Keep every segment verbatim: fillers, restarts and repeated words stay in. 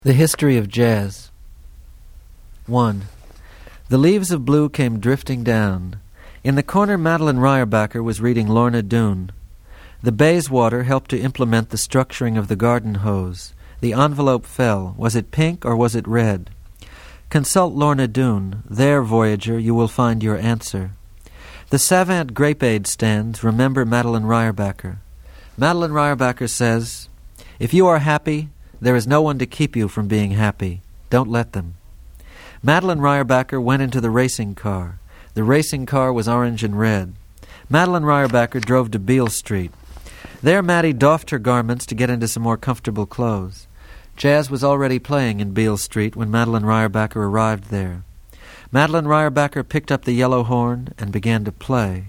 The History of Jazz. one. The leaves of blue came drifting down. In the corner Madeline Reyerbacher was reading Lorna Doone. The Bayswater helped to implement the structuring of the garden hose. The envelope fell. Was it pink or was it red? Consult Lorna Doone. There, Voyager, you will find your answer. The Savant Grape Aid stands remember Madeline Reyerbacher. Madeline Reyerbacher says, "If you are happy, there is no one to keep you from being happy. Don't let them." Madeline Reyerbacher went into the racing car. The racing car was orange and red. Madeline Reyerbacher drove to Beale Street. There Maddie doffed her garments to get into some more comfortable clothes. Jazz was already playing in Beale Street when Madeline Reyerbacher arrived there. Madeline Reyerbacher picked up the yellow horn and began to play.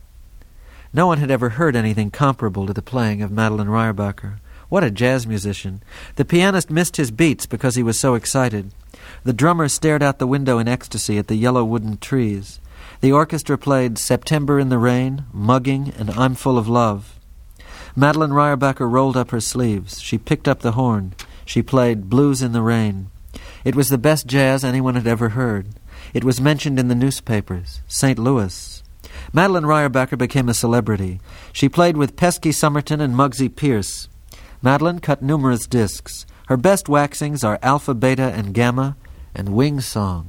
No one had ever heard anything comparable to the playing of Madeline Reyerbacher. What a jazz musician. The pianist missed his beats because he was so excited. The drummer stared out the window in ecstasy at the yellow wooden trees. The orchestra played September in the Rain, Mugging, and I'm Full of Love. Madeline Reyerbacher rolled up her sleeves. She picked up the horn. She played Blues in the Rain. It was the best jazz anyone had ever heard. It was mentioned in the newspapers. Saint Louis. Madeline Reyerbacher became a celebrity. She played with Pesky Summerton and Muggsy Pierce. Madeline cut numerous discs. Her best waxings are Alpha, Beta, and Gamma, and Wing Song.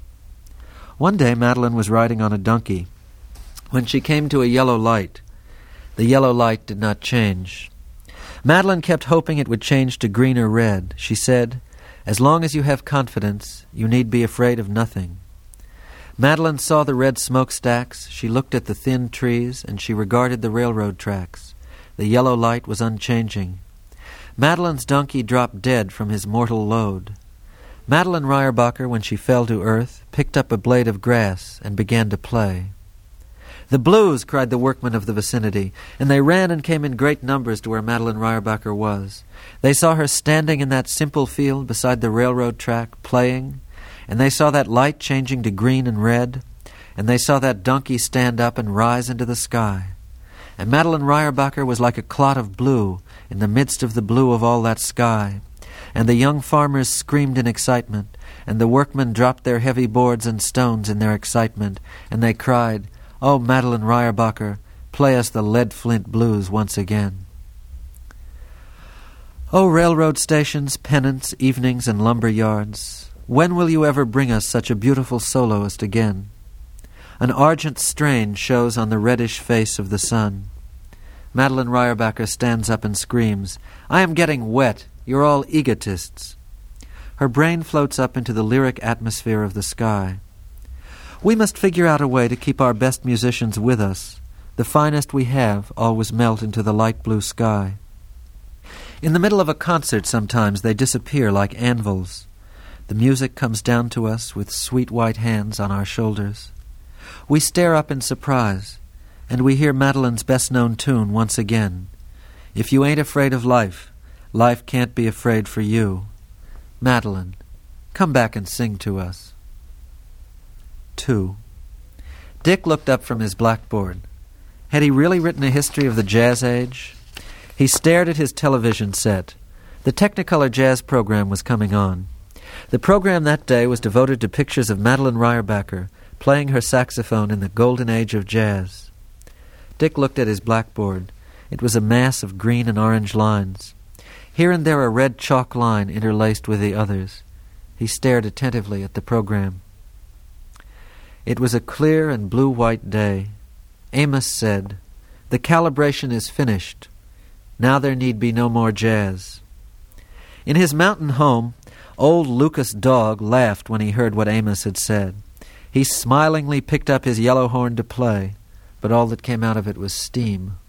One day Madeline was riding on a donkey when she came to a yellow light. The yellow light did not change. Madeline kept hoping it would change to green or red. She said, "As long as you have confidence, you need be afraid of nothing." Madeline saw the red smokestacks, she looked at the thin trees, and she regarded the railroad tracks. The yellow light was unchanging. Madeline's donkey dropped dead from his mortal load. Madeline Reyerbacher, when she fell to earth, picked up a blade of grass and began to play. "The blues!" cried the workmen of the vicinity, and they ran and came in great numbers to where Madeline Reyerbacher was. They saw her standing in that simple field beside the railroad track, playing, and they saw that light changing to green and red, and they saw that donkey stand up and rise into the sky. And Madeline Reyerbacher was like a clot of blue in the midst of the blue of all that sky. And the young farmers screamed in excitement, and the workmen dropped their heavy boards and stones in their excitement, and they cried, "Oh, Madeline Reyerbacher, play us the lead flint blues once again." Oh, railroad stations, pennants, evenings, and lumber yards, when will you ever bring us such a beautiful soloist again? An argent strain shows on the reddish face of the sun. Madeline Reyerbacher stands up and screams, "I am getting wet. You're all egotists." Her brain floats up into the lyric atmosphere of the sky. We must figure out a way to keep our best musicians with us. The finest we have always melt into the light blue sky. In the middle of a concert sometimes they disappear like anvils. The music comes down to us with sweet white hands on our shoulders. We stare up in surprise, and we hear Madeline's best-known tune once again. "If you ain't afraid of life, life can't be afraid for you." Madeline, come back and sing to us. Two. Dick looked up from his blackboard. Had he really written a history of the jazz age? He stared at his television set. The Technicolor Jazz program was coming on. The program that day was devoted to pictures of Madeline Reyerbacher playing her saxophone in the golden age of jazz. Dick looked at his blackboard. It was a mass of green and orange lines. Here and there a red chalk line interlaced with the others. He stared attentively at the program. It was a clear and blue-white day. Amos said, "The calibration is finished. Now there need be no more jazz." In his mountain home, old Lucas Dog laughed when he heard what Amos had said. He smilingly picked up his yellow horn to play, but all that came out of it was steam.